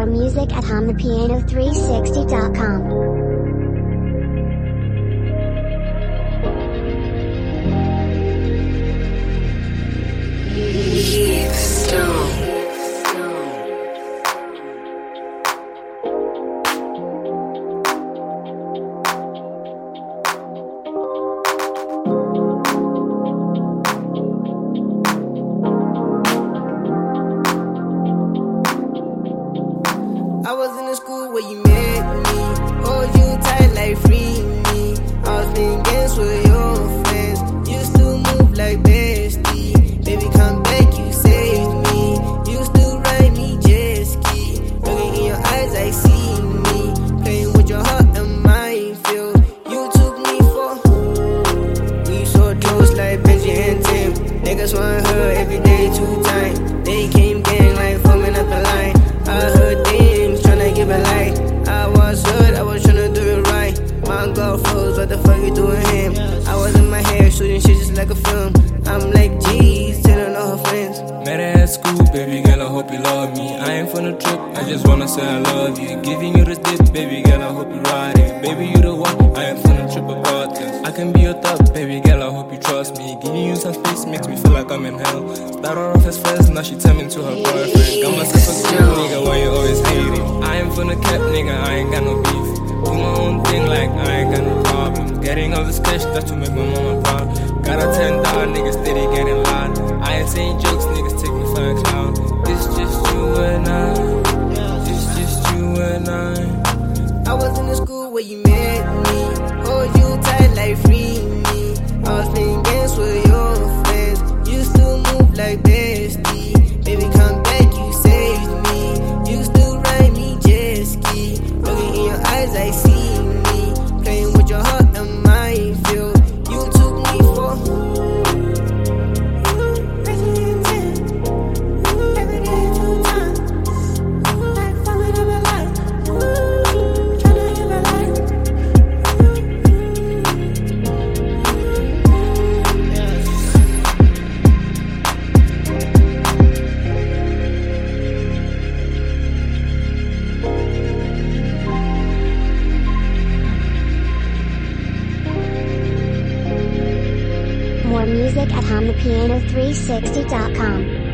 More music at HumThePiano360.com. I was in the school where you met me. Hold you tight like free me. I was playing games with your friends. Used to move like bestie. Baby, come back, you saved me. Used to ride me jet ski. Looking in your eyes, I see me. Playing with your heart and mind feel. You took me for we so close like Benji and Tim. Niggas want her every day, 2 times. They came gang like forming up the line. I heard things tryna give a light. I was hood, I was tryna do it right. My girl froze, what the fuck you doing him? I was in my hair, shooting shit just like a film. I'm like, geez, telling all her friends. Met her at school, baby girl, I hope you love me. I ain't from the trip, I just wanna say I love you. Giving you the dip, baby girl, I hope you ride it. Baby, you the one, I ain't from the trip about this. I can be your thug, baby girl, I hope you trust me. Giving you some space makes me feel like I'm in hell. Started off as friends, now she turned me to her boyfriend. Got myself a cool nigga, why you always hating? I ain't from the cap, nigga, I ain't got no beef. Do my own thing like I ain't got no problem. Getting all this cash, that's to make my mama proud. Got a $10 nigga steady getting loud. I ain't saying jokes, niggas take me for a clown. This just you and I. This just you and I. I was in the school where you met me. Hold you tight like free me. I was playing games with your friends. Used to move like bestie. Baby, come back, you saved me. Used to ride me jet ski. Looking in your eyes, I see me. Playing with your heart and mind feel. You took me for every day, 2 times. Like falling up a light. Tryna give a light. More music at HumThePiano360.com.